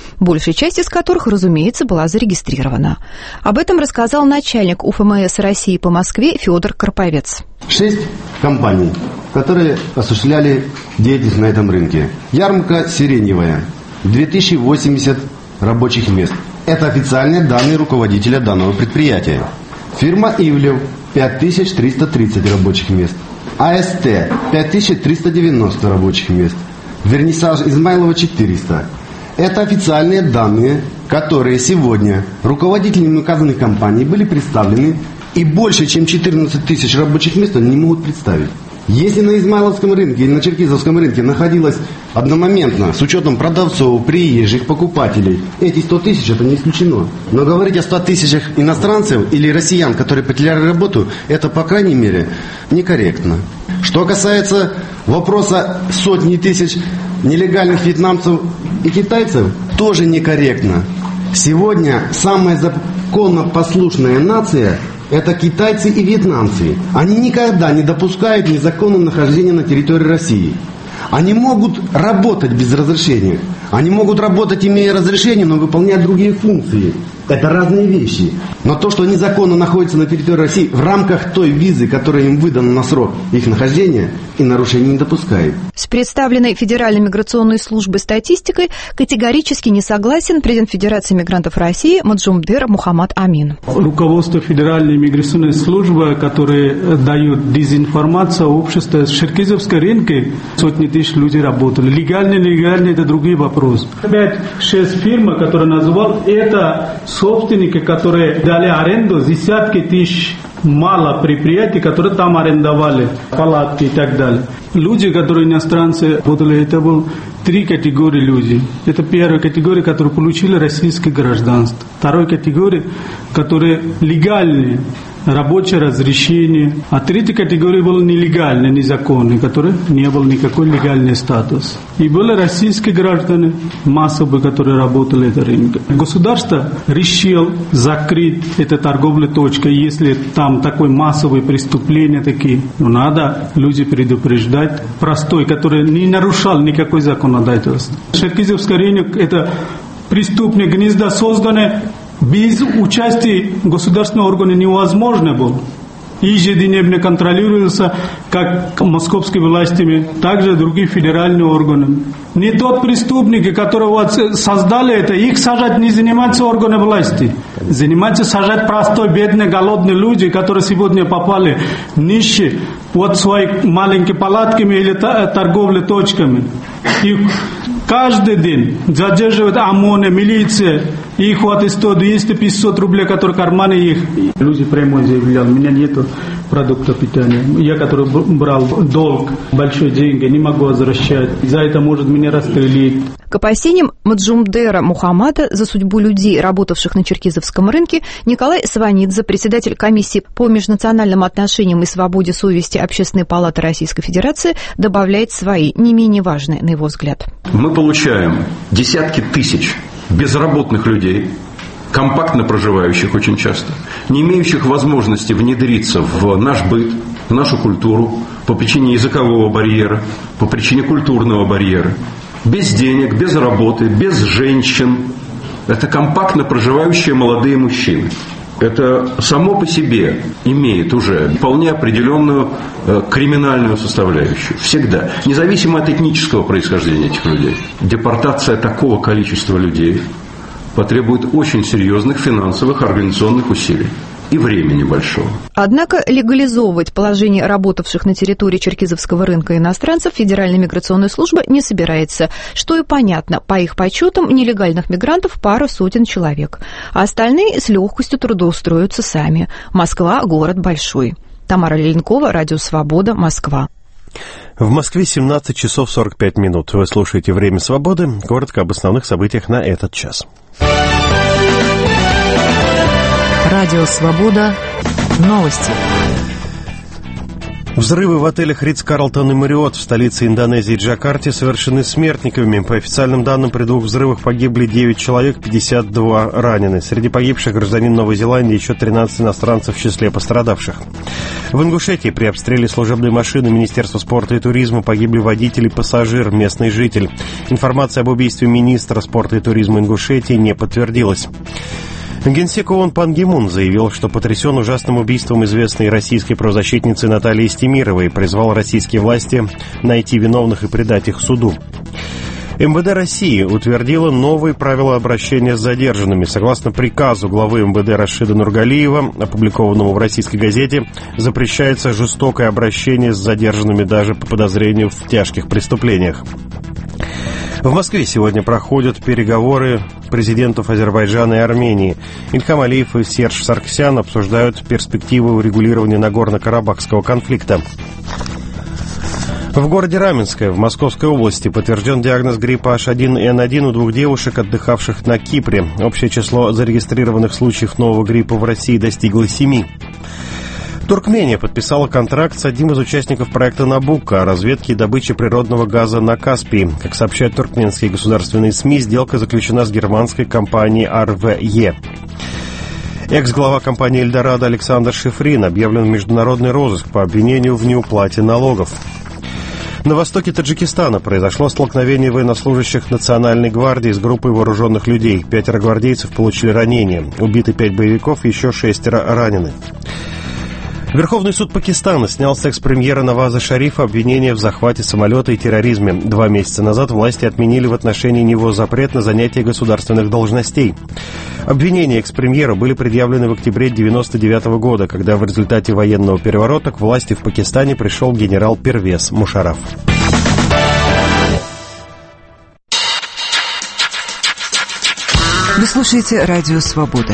большая часть из которых, разумеется, была зарегистрирована. Об этом рассказал начальник УФМС России по Москве Федор Карповец. Шесть компаний, которые осуществляли деятельность на этом рынке. Ярмарка «Сиреневая» – две тысячи восемьдесят рабочих мест. Это официальные данные руководителя данного предприятия. Фирма «Ивлев» – пять тысяч триста тридцать рабочих мест. АСТ – пять тысяч триста девяносто рабочих мест. Вернисаж Измайлова – четыреста. Это официальные данные, которые сегодня руководителями указанных компаний были представлены, и больше, чем четырнадцать тысяч рабочих мест они не могут представить. Если на Измайловском рынке или на Черкизовском рынке находилось одномоментно, с учетом продавцов, приезжих, покупателей, эти сто тысяч, это не исключено. Но говорить о ста тысячах иностранцев или россиян, которые потеряли работу, это, по крайней мере, некорректно. Что касается вопроса сотни тысяч нелегальных вьетнамцев и китайцев, тоже некорректно. Сегодня самая законопослушная нация – это китайцы и вьетнамцы. Они никогда не допускают незаконного нахождения на территории России. Они могут работать без разрешения. Они могут работать, имея разрешение, но выполнять другие функции. Это разные вещи. Но то, что они законно находятся на территории России в рамках той визы, которая им выдана на срок их нахождения, и нарушений не допускает. С представленной Федеральной миграционной службой статистикой категорически не согласен президент Федерации мигрантов России Маджумдер Мухаммад Амин. Руководство Федеральной миграционной службы, которое дает дезинформацию общества, с Черкизовской рынке сотни тысяч людей работали. Легально, нелегально – это другие вопросы. Пять-шесть фирм, которые назвал, это собственники, которые дали аренду десятки тысяч мало предприятий, которые там арендовали, палатки и так далее. Люди, которые иностранцы работали, это был три категории людей. Это первая категория, которые получили российское гражданство. Вторая категория, которые легальные, рабочее разрешение. А третья категория была нелегальная, незаконная, которая не был никакой легальный статус. И были российские граждане, массовые, которые работали на рынке. Государство решило закрыть эту торговую точку, если там такое массовое преступление такие. Но надо люди предупреждать. Простой, который не нарушал никакой законодательство. Черкизовский рынок – это преступные гнезда, созданные без участия государственного органа невозможно было. Ежедневно контролируется как московскими властями, также другие федеральные органы. Не тот преступник, который вот создали это, их сажать не занимаются органы власти. Занимаются сажать простой, бедные, голодные люди, которые сегодня попали нищие, вот свои маленькими палатками или торговыми точками. И каждый день задерживают ОМОН, милиция. Их хватит сто, двести, пятьсот рублей, которые в кармане их. Люди прямо заявляли, у меня нету продукта питания. Я, который брал долг, большие деньги, не могу возвращать. За это может меня расстрелить. К опасениям Маджумдера Мухаммада за судьбу людей, работавших на черкизовском рынке, Николай Сванидзе, председатель комиссии по межнациональным отношениям и свободе совести Общественной палаты Российской Федерации, добавляет свои, не менее важные, на его взгляд. Мы получаем десятки тысяч безработных людей, компактно проживающих очень часто, не имеющих возможности внедриться в наш быт, в нашу культуру по причине языкового барьера, по причине культурного барьера, без денег, без работы, без женщин. Это компактно проживающие молодые мужчины. Это само по себе имеет уже вполне определенную э, криминальную составляющую. Всегда. Независимо от этнического происхождения этих людей. Депортация такого количества людей потребует очень серьезных финансовых, организационных усилий. И времени большого. Однако легализовывать положение работавших на территории черкизовского рынка иностранцев Федеральная миграционная служба не собирается, что и понятно. По их подсчетам, нелегальных мигрантов пара сотен человек, а остальные с легкостью трудоустроятся сами. Москва – город большой. Тамара Леленкова, Радио Свобода, Москва. В Москве семнадцать часов сорок пять минут. Вы слушаете «Время свободы». Коротко об основных событиях на этот час. Радио «Свобода». Новости. Взрывы в отелях Ритц-Карлтон и Мариот в столице Индонезии Джакарте совершены смертниками. По официальным данным, при двух взрывах погибли девять человек, пятьдесят два ранены. Среди погибших гражданин Новой Зеландии, еще тринадцать иностранцев в числе пострадавших. В Ингушетии при обстреле служебной машины Министерства спорта и туризма погибли водитель и пассажир, местный житель. Информация об убийстве министра спорта и туризма Ингушетии не подтвердилась. Генсек ООН Пан Ги Мун заявил, что потрясен ужасным убийством известной российской правозащитницы Натальи Стемировой и призвал российские власти найти виновных и предать их суду. эм вэ дэ России утвердило новые правила обращения с задержанными. Согласно приказу главы эм вэ дэ Рашида Нургалиева, опубликованному в российской газете, запрещается жестокое обращение с задержанными даже по подозрению в тяжких преступлениях. В Москве сегодня проходят переговоры президентов Азербайджана и Армении. Ильхам Алиев и Серж Сарксян обсуждают перспективы урегулирования Нагорно-Карабахского конфликта. В городе Раменское в Московской области подтвержден диагноз гриппа эйч один эн один у двух девушек, отдыхавших на Кипре. Общее число зарегистрированных случаев нового гриппа в России достигло семи. Туркмения подписала контракт с одним из участников проекта «Набуко» о разведке и добыче природного газа на Каспии. Как сообщают туркменские государственные СМИ, сделка заключена с германской компанией ар вэ е. Экс-глава компании «Эльдорадо» Александр Шифрин объявлен в международный розыск по обвинению в неуплате налогов. На востоке Таджикистана произошло столкновение военнослужащих Национальной гвардии с группой вооруженных людей. Пятеро гвардейцев получили ранения. Убиты пять боевиков, еще шестеро ранены. Верховный суд Пакистана снял с экс-премьера Наваза Шарифа обвинения в захвате самолета и терроризме. Два месяца назад власти отменили в отношении него запрет на занятие государственных должностей. Обвинения экс-премьера были предъявлены в октябре девяносто девятого года, когда в результате военного переворота к власти в Пакистане пришел генерал Первез Мушарраф. Вы слушаете «Радио Свобода».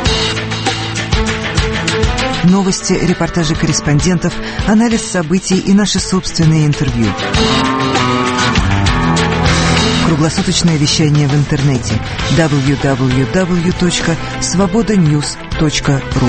Новости, репортажи корреспондентов, анализ событий и наши собственные интервью. Круглосуточное вещание в интернете дабл ю дабл ю дабл ю точка свобода ньюс точка ру.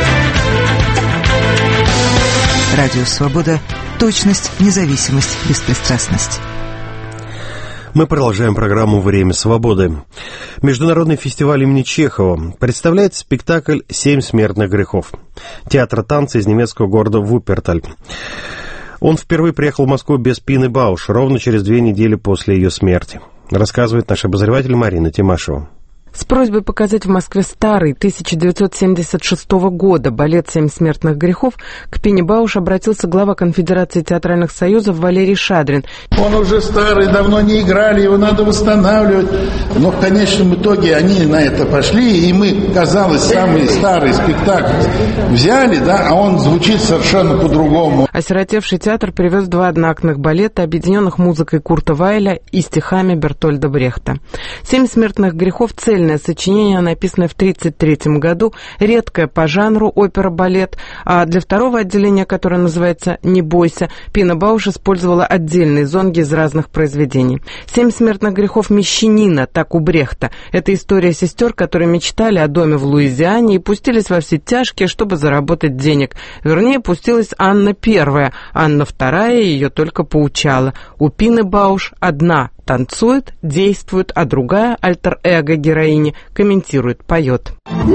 Радио Свобода. Точность, независимость, беспристрастность. Мы продолжаем программу «Время свободы». Международный фестиваль имени Чехова представляет спектакль «Семь смертных грехов» театра танца из немецкого города Вупперталь. Он впервые приехал в Москву без Пины Бауш ровно через две недели после ее смерти, рассказывает наш обозреватель Марина Тимашева. С просьбой показать в Москве старый тысяча девятьсот семьдесят шестого года балет «Семь смертных грехов» к Пине Бауш обратился глава Конфедерации театральных союзов Валерий Шадрин. Он уже старый, давно не играли, его надо восстанавливать. Но в конечном итоге они на это пошли, и мы, казалось, самый старый спектакль взяли, да, а он звучит совершенно по-другому. Осиротевший театр привез два одноактных балета, объединенных музыкой Курта Вайля и стихами Бертольда Брехта. «Семь смертных грехов» — цель сочинение, написанное в тысяча девятьсот тридцать третьем году, редкое по жанру опера-балет, а для второго отделения, которое называется «Не бойся», Пина Бауш использовала отдельные зонги из разных произведений. «Семь смертных грехов» мещанина, так у Брехта. Это история сестер, которые мечтали о доме в Луизиане и пустились во все тяжкие, чтобы заработать денег. Вернее, пустилась Анна Первая, Анна Вторая ее только поучала. У Пины Бауш одна танцует, действует, а другая, альтер-эго героини, комментирует, поет.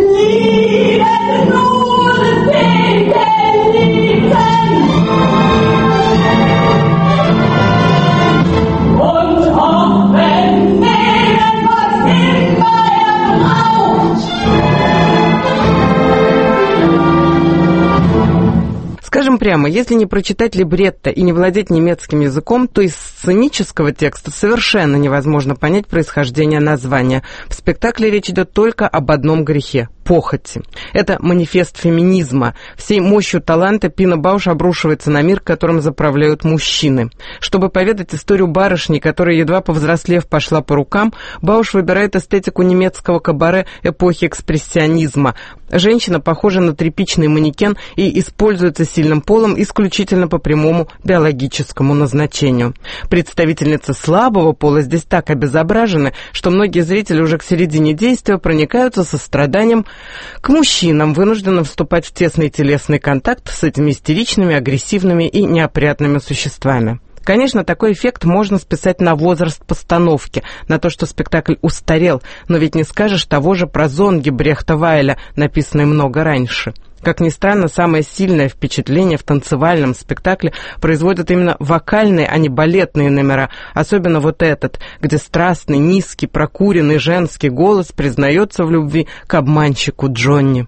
Скажем прямо, если не прочитать либретто и не владеть немецким языком, то из сценического текста совершенно невозможно понять происхождение названия. В спектакле речь идет только об одном грехе – похоти. Это манифест феминизма. Всей мощью таланта Пина Бауш обрушивается на мир, которым заправляют мужчины. Чтобы поведать историю барышни, которая, едва повзрослев, пошла по рукам, Бауш выбирает эстетику немецкого кабаре эпохи экспрессионизма. Женщина похожа на тряпичный манекен и используется сильным полом исключительно по прямому биологическому назначению. Представительницы слабого пола здесь так обезображены, что многие зрители уже к середине действия проникаются состраданием к мужчинам, вынужденным вступать в тесный телесный контакт с этими истеричными, агрессивными и неопрятными существами. Конечно, такой эффект можно списать на возраст постановки, на то, что спектакль устарел, но ведь не скажешь того же про зонги Брехта Вайля, написанные много раньше. Как ни странно, самое сильное впечатление в танцевальном спектакле производят именно вокальные, а не балетные номера, особенно вот этот, где страстный, низкий, прокуренный женский голос признается в любви к обманщику Джонни.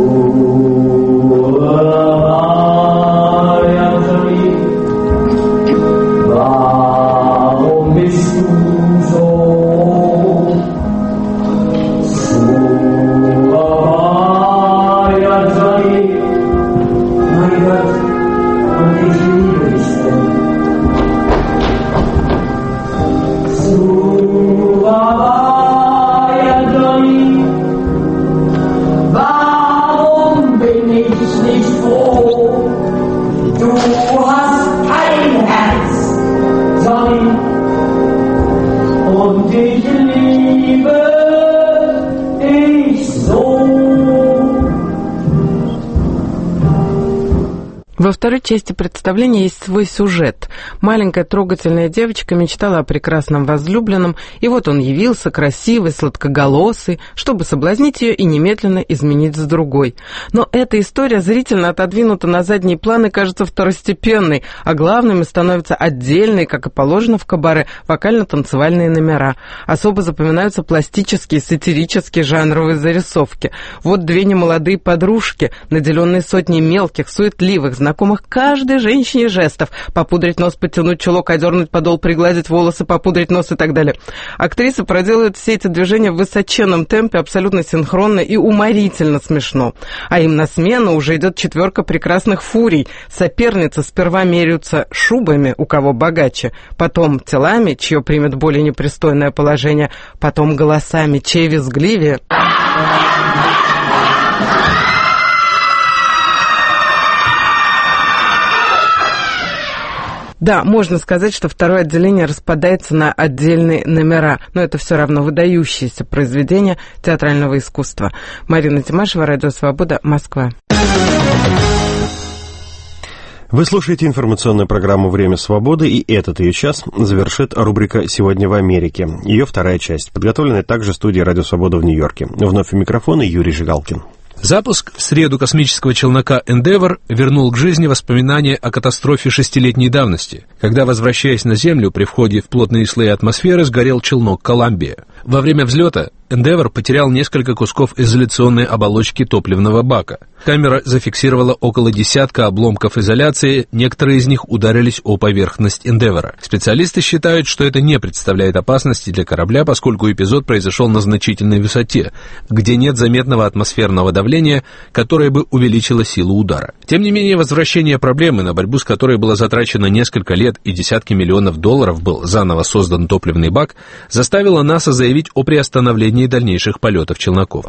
Во второй части представления есть свой сюжет. Маленькая трогательная девочка мечтала о прекрасном возлюбленном, и вот он явился, красивый, сладкоголосый, чтобы соблазнить ее и немедленно изменить с другой. Но эта история зрительно отодвинута на задний план и кажется второстепенной, а главными становятся отдельные, как и положено в кабаре, вокально-танцевальные номера. Особо запоминаются пластические, сатирические жанровые зарисовки. Вот две немолодые подружки, наделенные сотней мелких, суетливых, знакомых каждой женщине жестов: попудрить нос, подтянуть чулок, одернуть подол, пригладить волосы, попудрить нос и так далее. Актриса проделывает все эти движения в высоченном темпе, абсолютно синхронно и уморительно смешно. А им на смену уже идет четверка прекрасных фурий. Соперницы сперва меряются шубами, у кого богаче, потом телами, чье примет более непристойное положение, потом голосами, чей визгливее. Да, можно сказать, что второе отделение распадается на отдельные номера, но это все равно выдающееся произведение театрального искусства. Марина Тимашева, Радио Свобода, Москва. Вы слушаете информационную программу «Время свободы», и этот ее час завершит рубрика «Сегодня в Америке». Ее вторая часть, подготовленная также студией «Радио Свобода» в Нью-Йорке. Вновь у микрофона Юрий Жигалкин. Запуск в среду космического челнока «Эндевор» вернул к жизни воспоминания о катастрофе шестилетней давности, когда, возвращаясь на Землю, при входе в плотные слои атмосферы сгорел челнок «Коламбия». Во время взлета «Эндевор» потерял несколько кусков изоляционной оболочки топливного бака. Камера зафиксировала около десятка обломков изоляции, некоторые из них ударились о поверхность «Эндевора». Специалисты считают, что это не представляет опасности для корабля, поскольку эпизод произошел на значительной высоте, где нет заметного атмосферного давления, которое бы увеличило силу удара. Тем не менее, возвращение проблемы, на борьбу с которой было затрачено несколько лет и десятки миллионов долларов был заново создан топливный бак, заставило НАСА заявить о приостановлении дальнейших полетов челноков.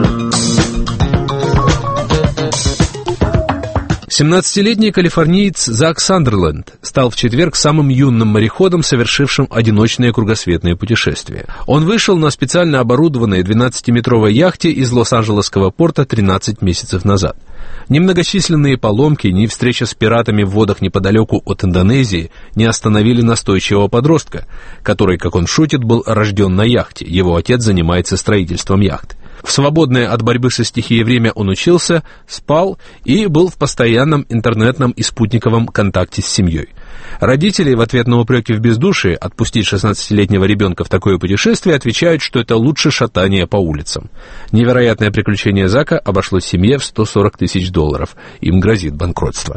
семнадцатилетний калифорниец Зак Сандерленд стал в четверг самым юным мореходом, совершившим одиночное кругосветное путешествие. Он вышел на специально оборудованной двенадцатиметровой яхте из Лос-Анджелесского порта тринадцать месяцев назад. Ни многочисленные поломки, ни встреча с пиратами в водах неподалеку от Индонезии не остановили настойчивого подростка, который, как он шутит, был рожден на яхте. Его отец занимается строительством яхт. В свободное от борьбы со стихией время он учился, спал и был в постоянном интернетном и спутниковом контакте с семьей. Родители в ответ на упреки в бездушии отпустить шестнадцатилетнего ребенка в такое путешествие отвечают, что это лучше шатания по улицам. Невероятное приключение Зака обошлось семье в сто сорок тысяч долларов. Им грозит банкротство.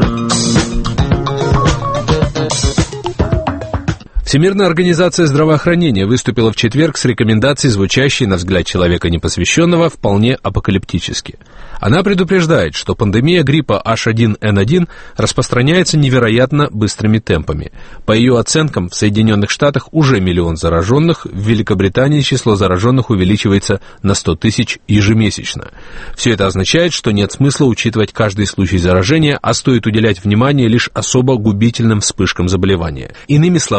Всемирная организация здравоохранения выступила в четверг с рекомендацией, звучащей, на взгляд человека непосвященного, вполне апокалиптически. Она предупреждает, что пандемия гриппа эйч один эн один распространяется невероятно быстрыми темпами. По ее оценкам, в Соединенных Штатах уже миллион зараженных, в Великобритании число зараженных увеличивается на сто тысяч ежемесячно. Все это означает, что нет смысла учитывать каждый случай заражения, а стоит уделять внимание лишь особо губительным вспышкам заболевания. Иными словами, под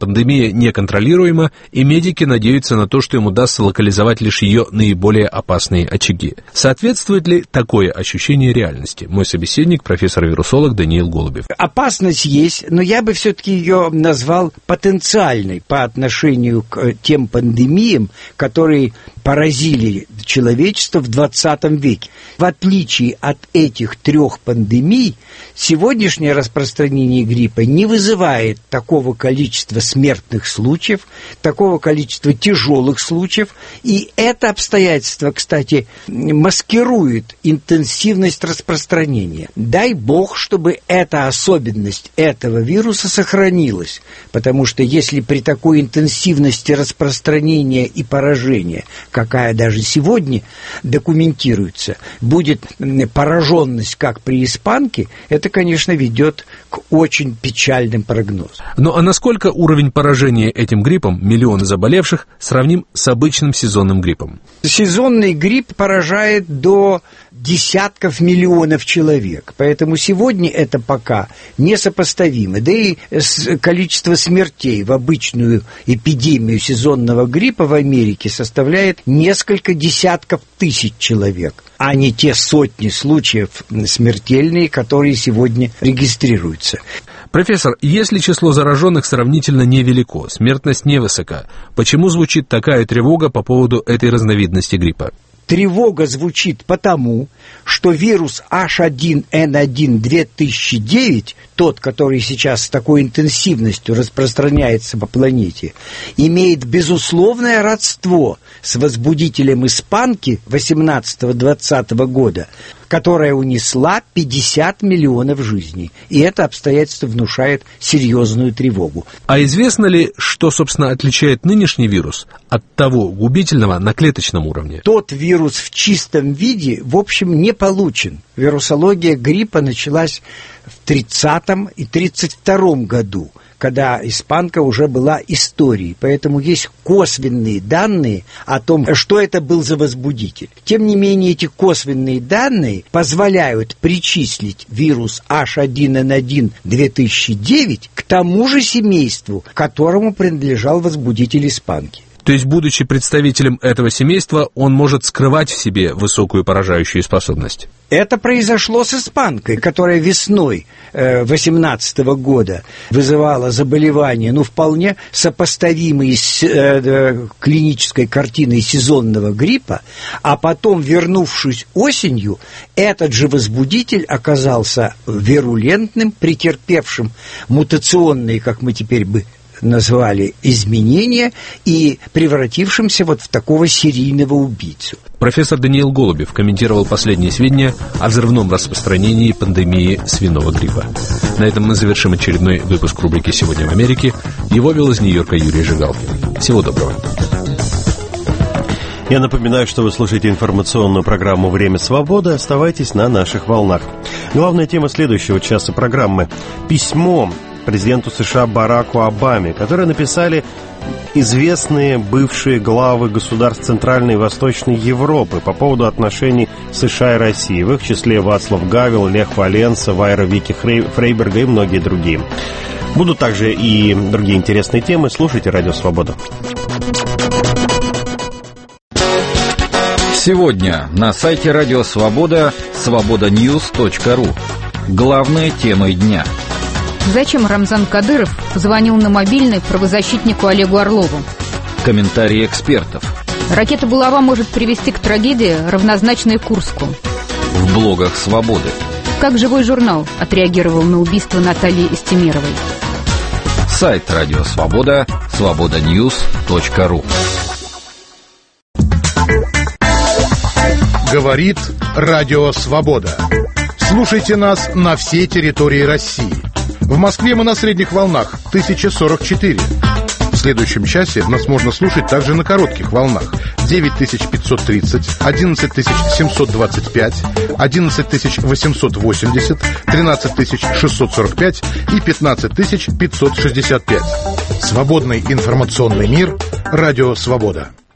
пандемия неконтролируема, и медики надеются на то, что им удастся локализовать лишь ее наиболее опасные очаги. Соответствует ли такое ощущение реальности? Мой собеседник, профессор-вирусолог Даниил Голубев. Опасность есть, но я бы все-таки ее назвал потенциальной по отношению к тем пандемиям, которые поразили человечество в двадцатом веке. В отличие от этих трех пандемий, сегодняшнее распространение гриппа не вызывает такого количества смертных случаев, такого количества тяжелых случаев, и это обстоятельство, кстати, маскирует интенсивность распространения. Дай бог, чтобы эта особенность этого вируса сохранилась, потому что если при такой интенсивности распространения и поражения, какая даже сегодня документируется, будет пораженность, как при испанке, это, конечно, ведет к очень печальным прогнозам. Ну а насколько уровень поражения этим гриппом, миллионы заболевших, сравним с обычным сезонным гриппом? Сезонный грипп поражает до десятков миллионов человек, поэтому сегодня это пока несопоставимо. Да и количество смертей в обычную эпидемию сезонного гриппа в Америке составляет несколько десятков тысяч человек, а не те сотни случаев смертельные, которые сегодня регистрируются. Профессор, если число зараженных сравнительно невелико, смертность невысока, почему звучит такая тревога по поводу этой разновидности гриппа? Тревога звучит потому, что вирус эйч один эн один две тысячи девять, тот, который сейчас с такой интенсивностью распространяется по планете, имеет безусловное родство с возбудителем испанки восемнадцатого-двадцатого года, которая унесла пятьдесят миллионов жизней. И это обстоятельство внушает серьезную тревогу. А известно ли, что, собственно, отличает нынешний вирус от того губительного на клеточном уровне? Тот вирус в чистом виде, в общем, не получен. Вирусология гриппа началась в тридцатом и тридцать втором году, когда испанка уже была историей. Поэтому есть косвенные данные о том, что это был за возбудитель. Тем не менее, эти косвенные данные позволяют причислить вирус эйч один эн один две тысячи девять к тому же семейству, которому принадлежал возбудитель испанки. То есть, будучи представителем этого семейства, он может скрывать в себе высокую поражающую способность? Это произошло с испанкой, которая весной восемнадцатого года вызывала заболевания, ну, вполне сопоставимые с э, клинической картиной сезонного гриппа, а потом, вернувшись осенью, этот же возбудитель оказался вирулентным, претерпевшим мутационные, как мы теперь бы назвали, изменения и превратившимся вот в такого серийного убийцу. Профессор Даниил Голубев комментировал последние сведения о взрывном распространении пандемии свиного гриппа. На этом мы завершим очередной выпуск рубрики «Сегодня в Америке». Его вел из Нью-Йорка Юрий Жигалкин. Всего доброго. Я напоминаю, что вы слушаете информационную программу «Время свободы». Оставайтесь на наших волнах. Главная тема следующего часа программы – письмо президенту США Бараку Обаме, которое написали известные бывшие главы государств Центральной и Восточной Европы по поводу отношений США и России. В их числе Вацлав Гавел, Лех Валенса, Вайра Вики Фрейберга и многие другие. Будут также и другие интересные темы. Слушайте «Радио Свобода». Сегодня на сайте Радио Свобода свобода ньюс точка ру. Главные темы дня. Зачем Рамзан Кадыров позвонил на мобильный правозащитнику Олегу Орлову? Комментарии экспертов. Ракета «Булава» может привести к трагедии, равнозначной Курску. В блогах «Свободы». Как «Живой журнал» отреагировал на убийство Натальи Истемировой? Сайт Радио Свобода свобода ньюс точка ру. Говорит Радио Свобода. Слушайте нас на всей территории России. В Москве мы на средних волнах тысяча сорок четыре. В следующем часе нас можно слушать также на коротких волнах девять тысяч пятьсот тридцать, одиннадцать тысяч семьсот двадцать пять, одиннадцать тысяч восемьсот восемьдесят, тринадцать тысяч шестьсот сорок пять и пятнадцать тысяч пятьсот шестьдесят пять. Свободный информационный мир. Радио Свобода.